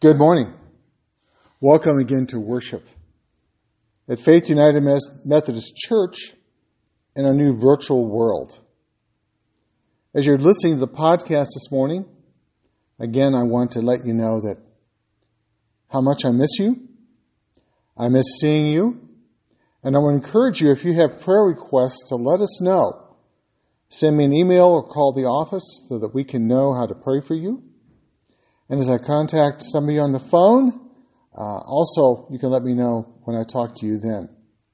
Good morning. Welcome again to worship at Faith United Methodist Church in our new virtual world. As you're listening to the podcast this morning, again, I want to let you know that how much I miss you. I miss seeing you. And I want to encourage you, if you have prayer requests, to let us know. Send me an email or call the office so that we can know how to pray for you. And as I contact some of you on the phone, also you can let me know when I talk to you then.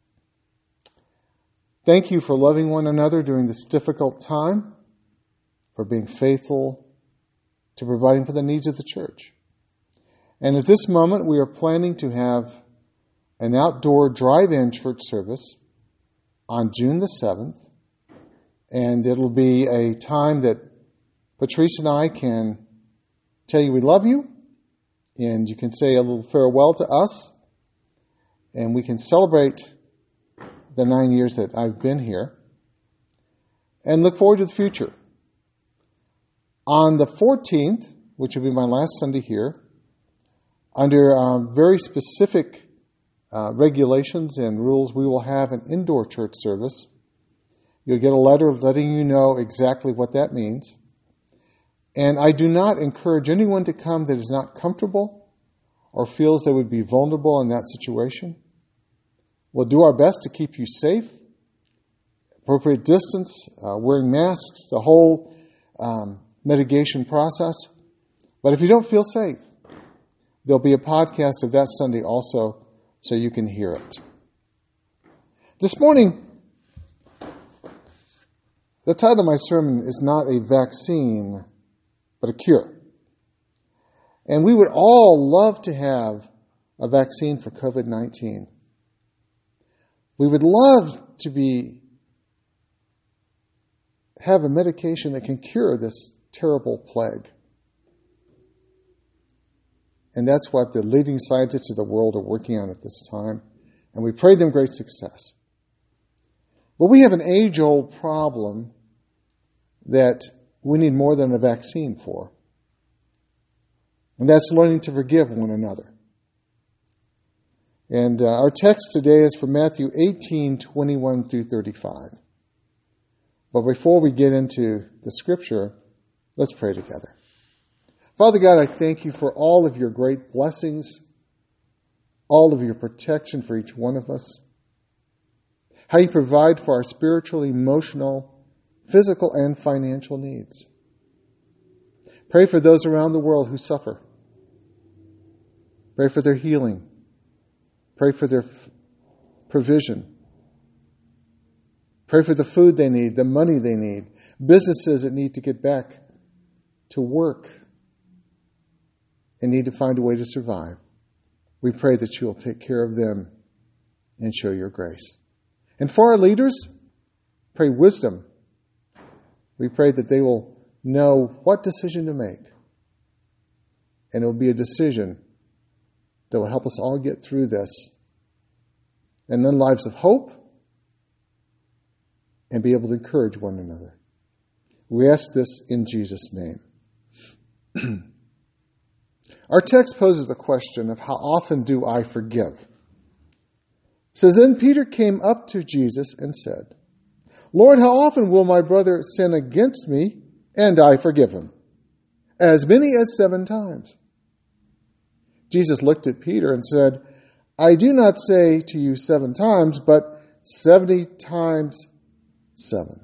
Thank you for loving one another during this difficult time, for being faithful to providing for the needs of the church. And at this moment, we are planning to have an outdoor drive-in church service on June the 7th. And it'll be a time that Patrice and I can tell you we love you, and you can say a little farewell to us, and we can celebrate the 9 years that I've been here, and look forward to the future. On the 14th, which will be my last Sunday here, under very specific regulations and rules, we will have an indoor church service. You'll get a letter letting you know exactly what that means. And I do not encourage anyone to come that is not comfortable or feels they would be vulnerable in that situation. We'll do our best to keep you safe, appropriate distance, wearing masks, the whole mitigation process. But if you don't feel safe, there'll be a podcast of that Sunday also so you can hear it. This morning, the title of my sermon is not a vaccine, but a cure. And we would all love to have a vaccine for COVID-19. We would love to have a medication that can cure this terrible plague. And that's what the leading scientists of the world are working on at this time. And we pray them great success. But we have an age-old problem that we need more than a vaccine for. And that's learning to forgive one another. And our text today is from Matthew 18:21 through 35. But before we get into the scripture, let's pray together. Father God, I thank you for all of your great blessings, all of your protection for each one of us, how you provide for our spiritual, emotional, physical, and financial needs. Pray for those around the world who suffer. Pray for their healing. Pray for their provision. Pray for the food they need, the money they need, businesses that need to get back to work and need to find a way to survive. We pray that you will take care of them and show your grace. And for our leaders, pray wisdom. We pray that they will know what decision to make. And it will be a decision that will help us all get through this and live lives of hope and be able to encourage one another. We ask this in Jesus' name. Our text poses the question of how often do I forgive? It says, Then Peter came up to Jesus and said, Lord, how often will my brother sin against me and I forgive him? As many as 7 times. Jesus looked at Peter and said, I do not say to you 7 times, but 70 times 7.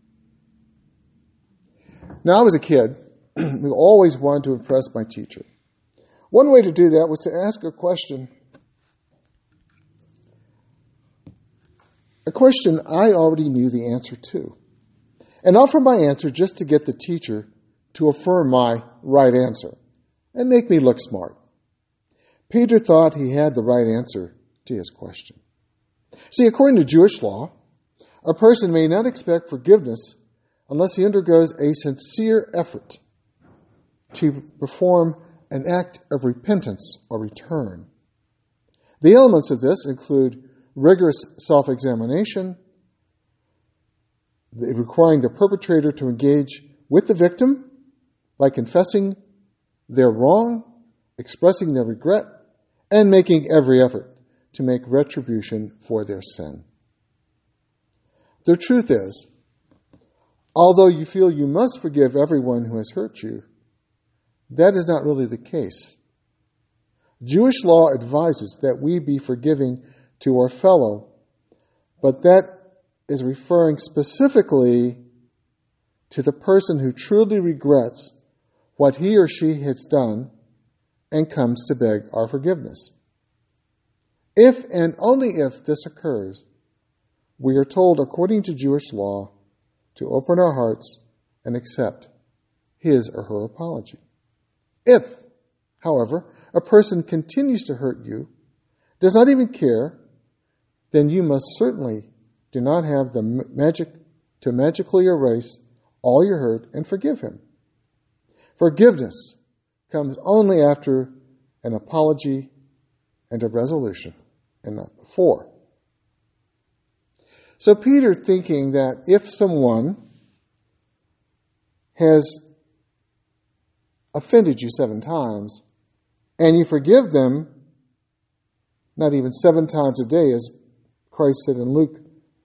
Now, I was a kid who always wanted to impress my teacher. One way to do that was to ask a question I already knew the answer to, and offer my answer just to get the teacher to affirm my right answer and make me look smart. Peter thought he had the right answer to his question. See, according to Jewish law, a person may not expect forgiveness unless he undergoes a sincere effort to perform an act of repentance or return. The elements of this include rigorous self-examination, requiring the perpetrator to engage with the victim by confessing their wrong expressing their regret, and making every effort to make retribution for their sin. The truth is, although you feel you must forgive everyone who has hurt you, that is not really the case. Jewish law advises that we be forgiving to our fellow, but that is referring specifically to the person who truly regrets what he or she has done and comes to beg our forgiveness. If and only if this occurs, we are told, according to Jewish law, to open our hearts and accept his or her apology. If, however, a person continues to hurt you, does not even care, then you must certainly do not have the magic to magically erase all your hurt and forgive him. Forgiveness comes only after an apology and a resolution, and not before. So Peter, thinking that if someone has offended you 7 times, and you forgive them, not even 7 times a day, as Christ said in Luke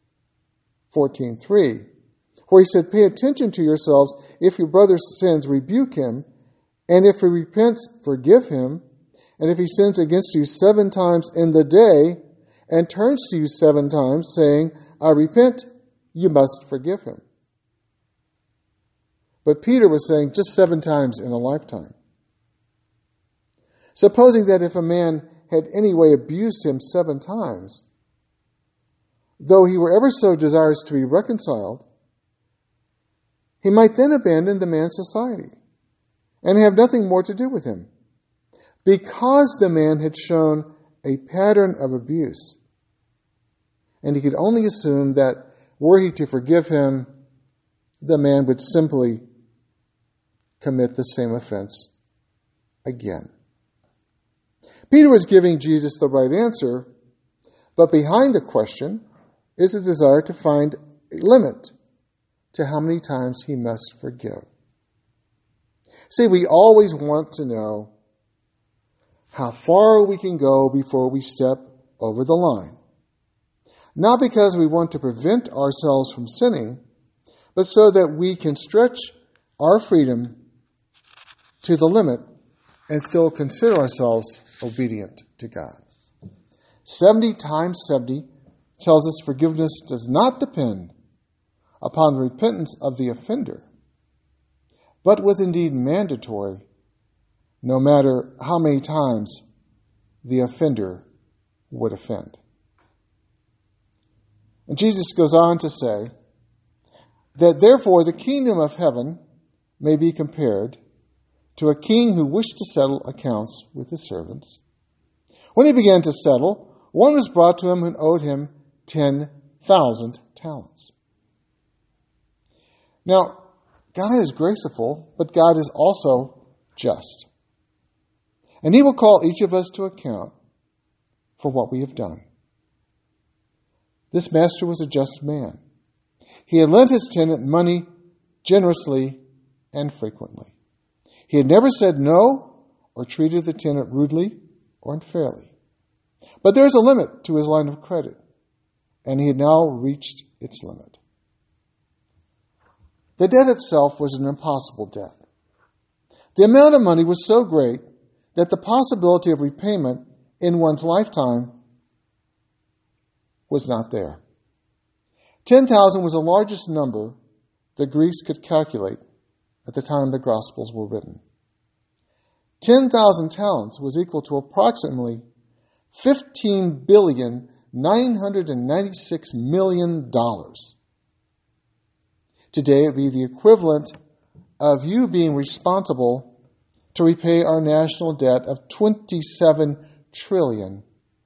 14:3, where he said, "Pay attention to yourselves. If your brother sins, rebuke him. And if he repents, forgive him. And if he sins against you 7 times in the day and turns to you 7 times, saying, 'I repent,' you must forgive him." But Peter was saying just 7 times in a lifetime. Supposing that if a man had any way abused him 7 times, though he were ever so desirous to be reconciled, he might then abandon the man's society and have nothing more to do with him, because the man had shown a pattern of abuse. And he could only assume that were he to forgive him, the man would simply commit the same offense again. Peter was giving Jesus the right answer, but behind the question is a desire to find a limit to how many times he must forgive. See, we always want to know how far we can go before we step over the line. Not because we want to prevent ourselves from sinning, but so that we can stretch our freedom to the limit and still consider ourselves obedient to God. 70 times 70 tells us forgiveness does not depend upon the repentance of the offender, but was indeed mandatory no matter how many times the offender would offend. And Jesus goes on to say that therefore the kingdom of heaven may be compared to a king who wished to settle accounts with his servants. When he began to settle, one was brought to him who owed him 10,000 talents. Now, God is graceful, but God is also just. And he will call each of us to account for what we have done. This master was a just man. He had lent his tenant money generously and frequently. He had never said no or treated the tenant rudely or unfairly. But there is a limit to his line of credit, and he had now reached its limit. The debt itself was an impossible debt. The amount of money was so great that the possibility of repayment in one's lifetime was not there. 10,000 was the largest number the Greeks could calculate at the time the Gospels were written. 10,000 talents was equal to approximately $15,996,000,000. Today it would be the equivalent of you being responsible to repay our national debt of $27 trillion.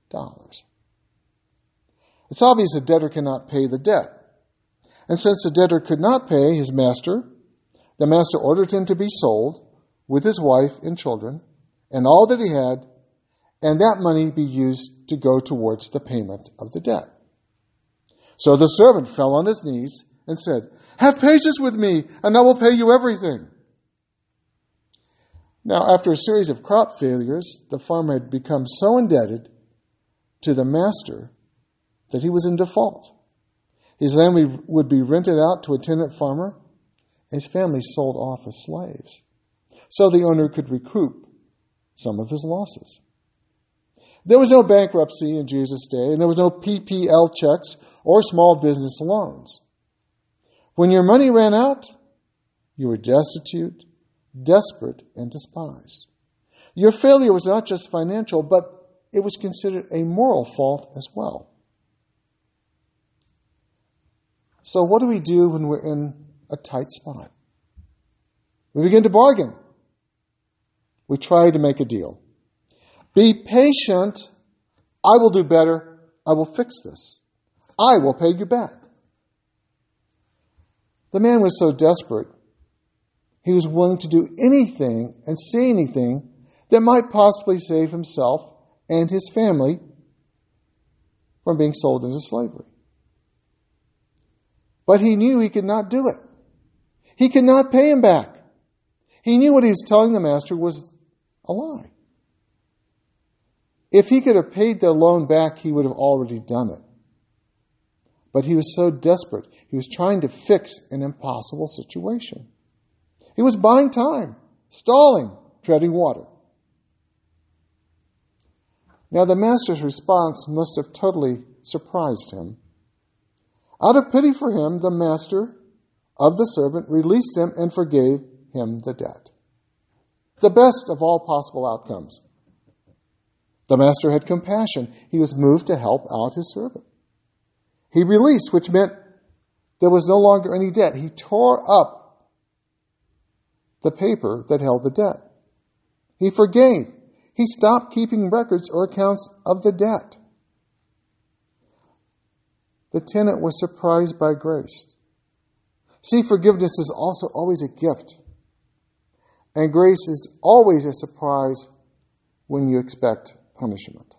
It's obvious a debtor cannot pay the debt. And since the debtor could not pay his master, the master ordered him to be sold with his wife and children and all that he had, and that money be used to go towards the payment of the debt. So the servant fell on his knees and said, "Have patience with me, and I will pay you everything." Now, after a series of crop failures, the farmer had become so indebted to the master that he was in default. His land would be rented out to a tenant farmer. His family sold off as slaves, so the owner could recoup some of his losses. There was no bankruptcy in Jesus' day, and there was no PPL checks or small business loans. When your money ran out, you were destitute, desperate, and despised. Your failure was not just financial, but it was considered a moral fault as well. So what do we do when we're in a tight spot? We begin to bargain. We try to make a deal. Be patient. I will do better. I will fix this. I will pay you back. The man was so desperate, he was willing to do anything and say anything that might possibly save himself and his family from being sold into slavery. But he knew he could not do it. He could not pay him back. He knew what he was telling the master was a lie. If he could have paid the loan back, he would have already done it. But he was so desperate, he was trying to fix an impossible situation. He was buying time, stalling, treading water. Now the master's response must have totally surprised him. Out of pity for him, the master of the servant released him and forgave him the debt. The best of all possible outcomes. The master had compassion. He was moved to help out his servant. He released, which meant there was no longer any debt. He tore up the paper that held the debt. He forgave. He stopped keeping records or accounts of the debt. The tenant was surprised by grace. See, forgiveness is also always a gift. And grace is always a surprise when you expect punishment.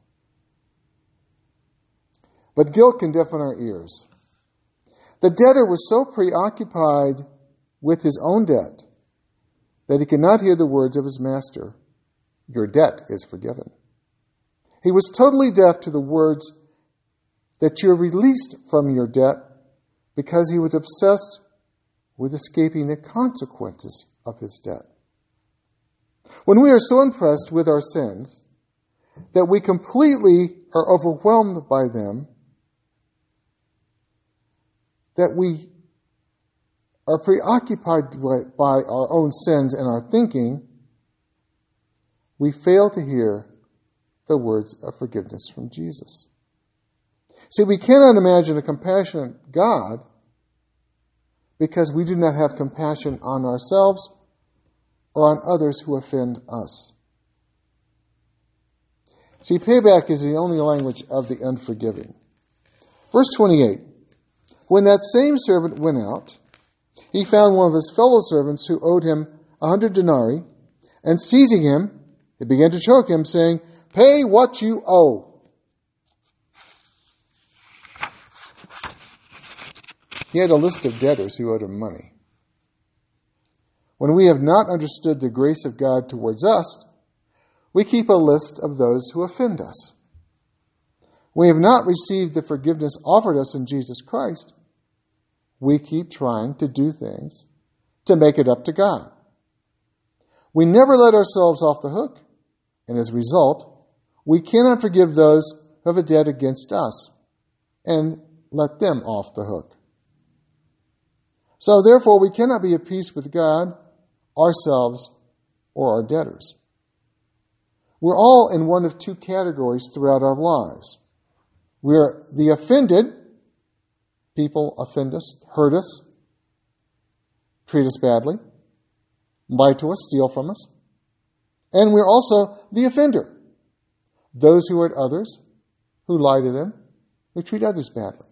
But guilt can deafen our ears. The debtor was so preoccupied with his own debt that he could not hear the words of his master, "Your debt is forgiven." He was totally deaf to the words that you're released from your debt because he was obsessed with escaping the consequences of his debt. When we are so impressed with our sins that we completely are overwhelmed by them, that we are preoccupied by our own sins and our thinking, we fail to hear the words of forgiveness from Jesus. See, we cannot imagine a compassionate God because we do not have compassion on ourselves or on others who offend us. See, payback is the only language of the unforgiving. Verse 28, when that same servant went out, he found one of his fellow servants who owed him 100 denarii, and seizing him, he began to choke him, saying, "Pay what you owe." He had a list of debtors who owed him money. When we have not understood the grace of God towards us, we keep a list of those who offend us. We have not received the forgiveness offered us in Jesus Christ. We keep trying to do things to make it up to God. We never let ourselves off the hook, and as a result, we cannot forgive those who have a debt against us and let them off the hook. So therefore, we cannot be at peace with God, ourselves, or our debtors. We're all in one of two categories throughout our lives. We're the offended. People offend us, hurt us, treat us badly, lie to us, steal from us. And we're also the offender. Those who hurt others, who lie to them, who treat others badly.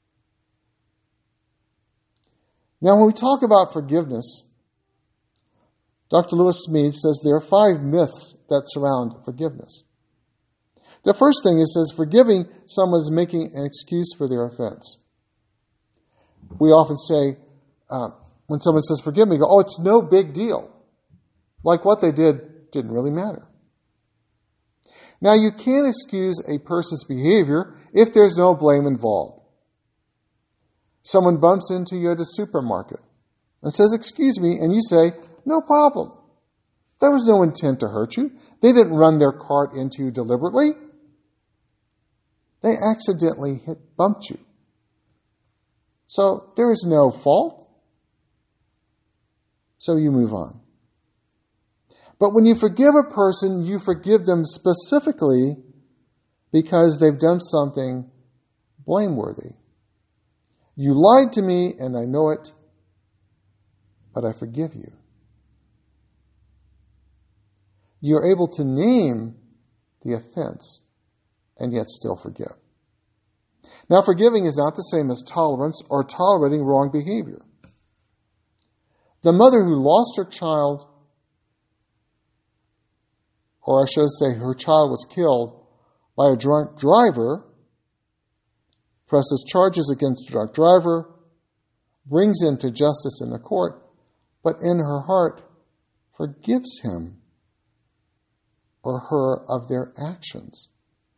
Now, when we talk about forgiveness, Dr. Lewis Smedes says there are 5 myths that surround forgiveness. The first thing, it says, forgiving someone is making an excuse for their offense. We often say, when someone says forgive me, go, "Oh, it's no big deal." Like what they did didn't really matter. Now, you can't excuse a person's behavior if there's no blame involved. Someone bumps into you at a supermarket and says, "Excuse me," and you say, "No problem. There was no intent to hurt you. They didn't run their cart into you deliberately. They accidentally bumped you. So there is no fault." So you move on. But when you forgive a person, you forgive them specifically because they've done something blameworthy. You lied to me and I know it, but I forgive you. You're able to name the offense and yet still forgive. Now, forgiving is not the same as tolerance or tolerating wrong behavior. The mother who lost her child, or I should say her child was killed by a drunk driver, presses charges against the drunk driver, brings him to justice in the court, but in her heart forgives him or her of their actions.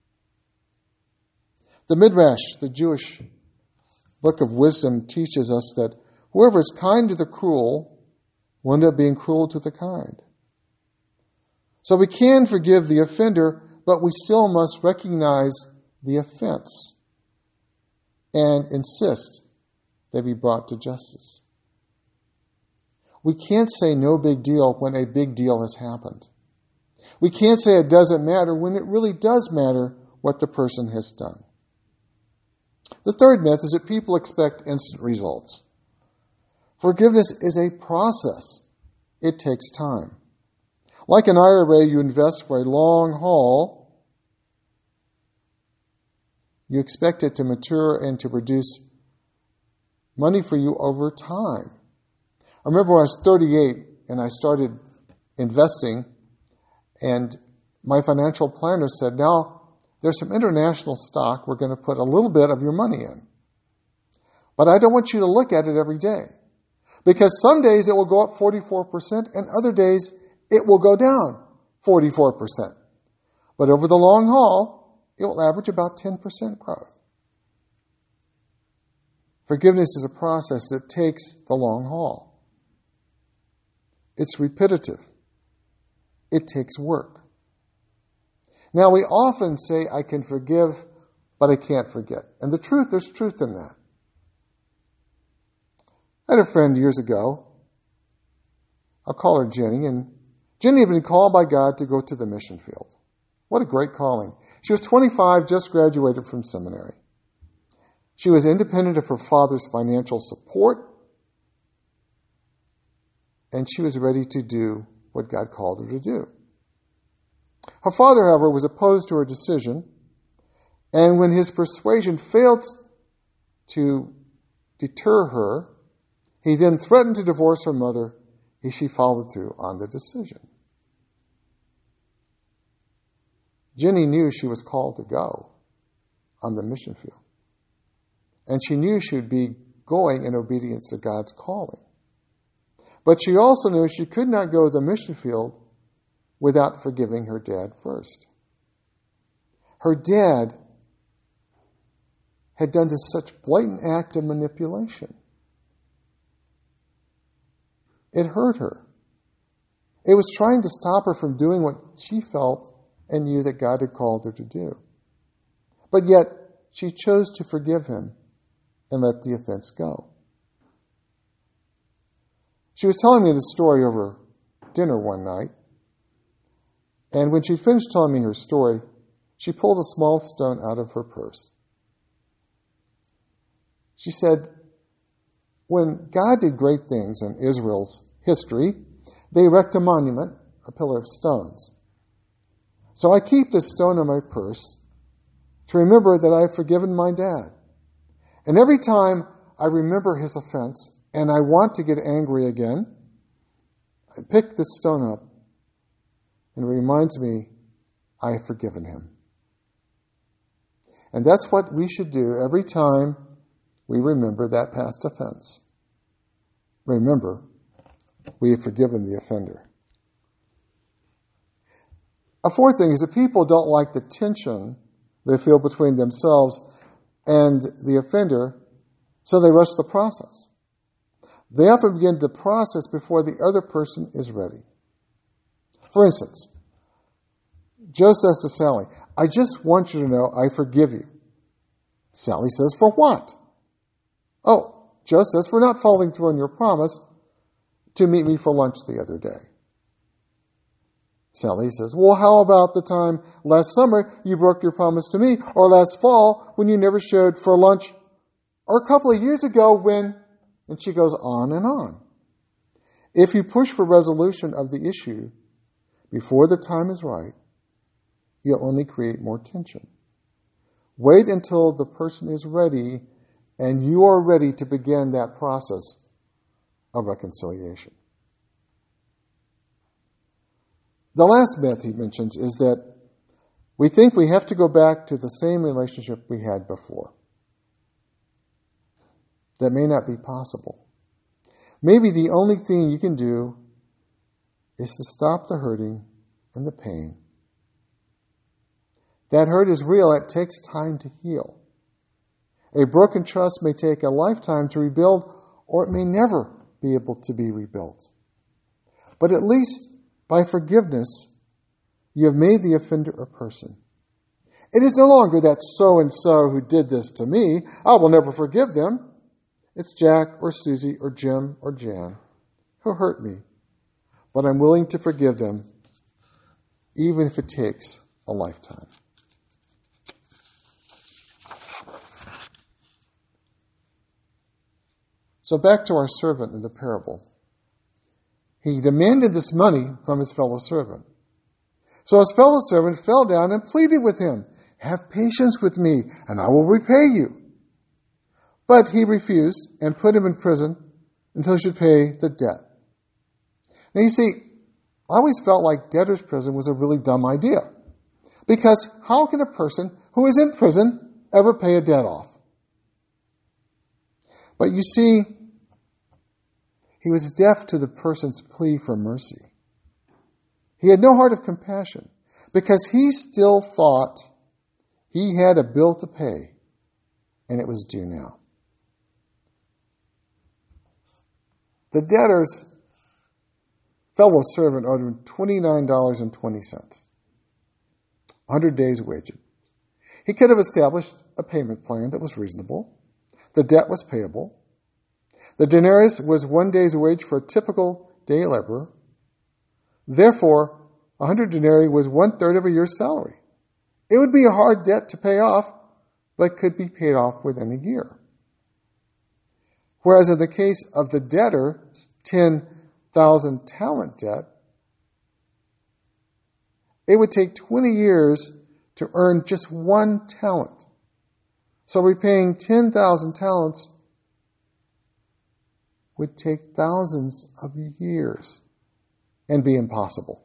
The Midrash, the Jewish book of wisdom, teaches us that whoever is kind to the cruel will end up being cruel to the kind. So we can forgive the offender, but we still must recognize the offense and insist they be brought to justice. We can't say no big deal when a big deal has happened. We can't say it doesn't matter when it really does matter what the person has done. The third myth is that people expect instant results. Forgiveness is a process. It takes time. Like an IRA, you invest for a long haul. You expect it to mature and to produce money for you over time. I remember when I was 38 and I started investing, and my financial planner said, "Now, there's some international stock we're going to put a little bit of your money in. But I don't want you to look at it every day. Because some days it will go up 44% and other days it will go down 44%. But over the long haul, it will average about 10% growth." Forgiveness is a process that takes the long haul. It's repetitive. It takes work. Now, we often say, "I can forgive, but I can't forget." And there's truth in that. I had a friend years ago. I'll call her Jenny. And Jenny had been called by God to go to the mission field. What a great calling. She was 25, just graduated from seminary. She was independent of her father's financial support. And she was ready to do what God called her to do. Her father, however, was opposed to her decision, and when his persuasion failed to deter her, he then threatened to divorce her mother if she followed through on the decision. Jenny knew she was called to go on the mission field, and she knew she would be going in obedience to God's calling. But she also knew she could not go to the mission field without forgiving her dad first. Her dad had done this such blatant act of manipulation. It hurt her. It was trying to stop her from doing what she felt and knew that God had called her to do. But yet, she chose to forgive him and let the offense go. She was telling me the story over dinner one night. And when she finished telling me her story, she pulled a small stone out of her purse. She said, "When God did great things in Israel's history, they erected a monument, a pillar of stones. So I keep this stone in my purse to remember that I have forgiven my dad. And every time I remember his offense and I want to get angry again, I pick this stone up and it reminds me I have forgiven him." And that's what we should do every time we remember that past offense. Remember, we have forgiven the offender. A fourth thing is that people don't like the tension they feel between themselves and the offender, so they rush the process. They often begin the process before the other person is ready. For instance, Joe says to Sally, "I just want you to know I forgive you." Sally says, "For what?" "Oh," Joe says, "for not following through on your promise to meet me for lunch the other day." Sally says, "Well, how about the time last summer you broke your promise to me, or last fall when you never showed for lunch, or a couple of years ago when..." And she goes on and on. If you push for resolution of the issue before the time is right, you'll only create more tension. Wait until the person is ready and you are ready to begin that process of reconciliation. The last myth he mentions is that we think we have to go back to the same relationship we had before. That may not be possible. Maybe the only thing you can do is to stop the hurting and the pain. That hurt is real. It takes time to heal. A broken trust may take a lifetime to rebuild, or it may never be able to be rebuilt. But at least by forgiveness, you have made the offender a person. It is no longer that so-and-so who did this to me, I will never forgive them. It's Jack or Susie or Jim or Jan who hurt me, but I'm willing to forgive them even if it takes a lifetime. So back to our servant in the parable. He demanded this money from his fellow servant. So his fellow servant fell down and pleaded with him, "Have patience with me, and I will repay you." But he refused and put him in prison until he should pay the debt. Now you see, I always felt like debtor's prison was a really dumb idea. Because how can a person who is in prison ever pay a debt off? But you see, he was deaf to the person's plea for mercy. He had no heart of compassion because he still thought he had a bill to pay and it was due now. The debtor's fellow servant owed him $29.20, 100 days' wages. He could have established a payment plan that was reasonable. The debt was payable. The denarius was 1 day's wage for a typical day laborer. Therefore, 100 denarii was 1/3 of a year's salary. It would be a hard debt to pay off, but could be paid off within a year. Whereas in the case of the debtor's 10,000 talent debt, it would take 20 years to earn just 1 talent. So repaying 10,000 talents would take thousands of years and be impossible.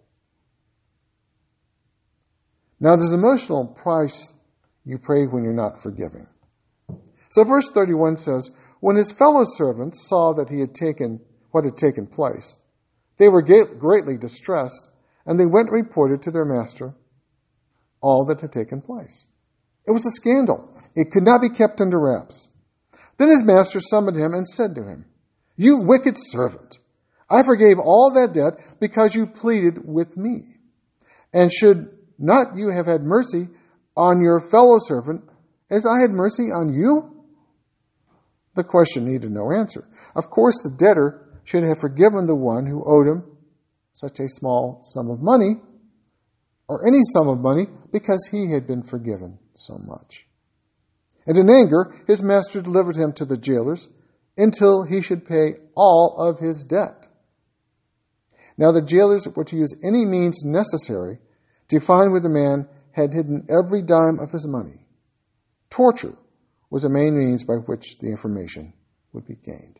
Now, there's an emotional price you pay when you're not forgiving. So verse 31 says, when his fellow servants saw that he had taken what had taken place, they were greatly distressed, and they went and reported to their master all that had taken place. It was a scandal. It could not be kept under wraps. Then his master summoned him and said to him, "You wicked servant, I forgave all that debt because you pleaded with me. And should not you have had mercy on your fellow servant as I had mercy on you?" The question needed no answer. Of course, the debtor should have forgiven the one who owed him such a small sum of money, or any sum of money, because he had been forgiven so much. And in anger, his master delivered him to the jailers until he should pay all of his debt. Now the jailers were to use any means necessary to find where the man had hidden every dime of his money. Torture was the main means by which the information would be gained.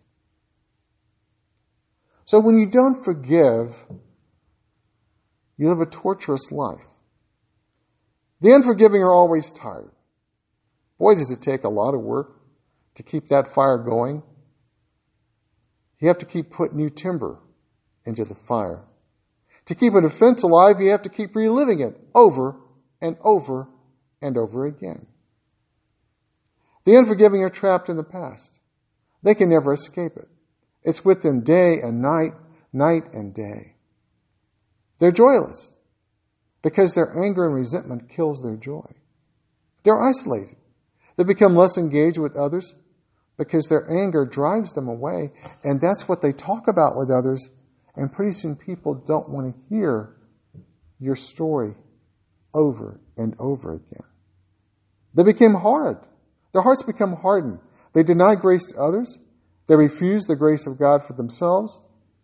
So when you don't forgive, you live a torturous life. The unforgiving are always tired. Boy, does it take a lot of work to keep that fire going. You have to keep putting new timber into the fire. To keep an offense alive, you have to keep reliving it over and over and over again. The unforgiving are trapped in the past. They can never escape it. It's with them day and night, night and day. They're joyless because their anger and resentment kills their joy. They're isolated. They become less engaged with others because their anger drives them away, and that's what they talk about with others, and pretty soon people don't want to hear your story over and over again. They became hard. Their hearts become hardened. They deny grace to others. They refuse the grace of God for themselves.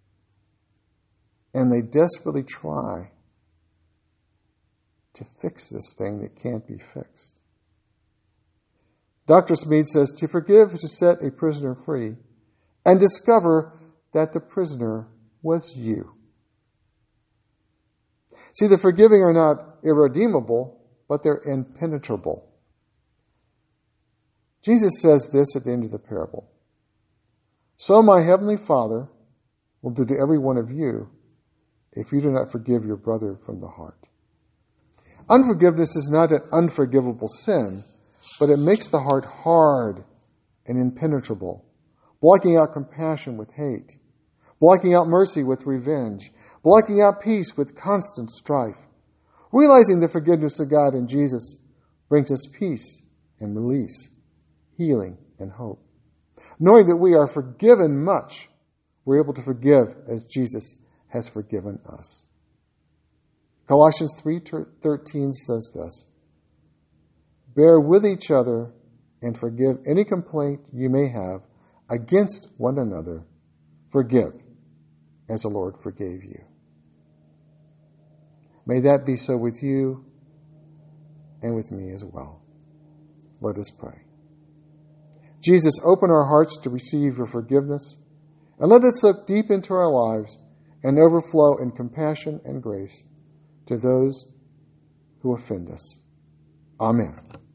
And they desperately try to fix this thing that can't be fixed. Dr. Smead says, to forgive is to set a prisoner free and discover that the prisoner was you. See, the forgiving are not irredeemable, but they're impenetrable. Jesus says this at the end of the parable. So my heavenly Father will do to every one of you if you do not forgive your brother from the heart. Unforgiveness is not an unforgivable sin, but it makes the heart hard and impenetrable, blocking out compassion with hate, blocking out mercy with revenge, blocking out peace with constant strife. Realizing the forgiveness of God in Jesus brings us peace and release, healing and hope. Knowing that we are forgiven much, we're able to forgive as Jesus has forgiven us. Colossians 3:13 says this, bear with each other and forgive any complaint you may have against one another. Forgive as the Lord forgave you. May that be so with you and with me as well. Let us pray. Jesus, open our hearts to receive your forgiveness, and let it soak deep into our lives and overflow in compassion and grace to those who offend us. Amen.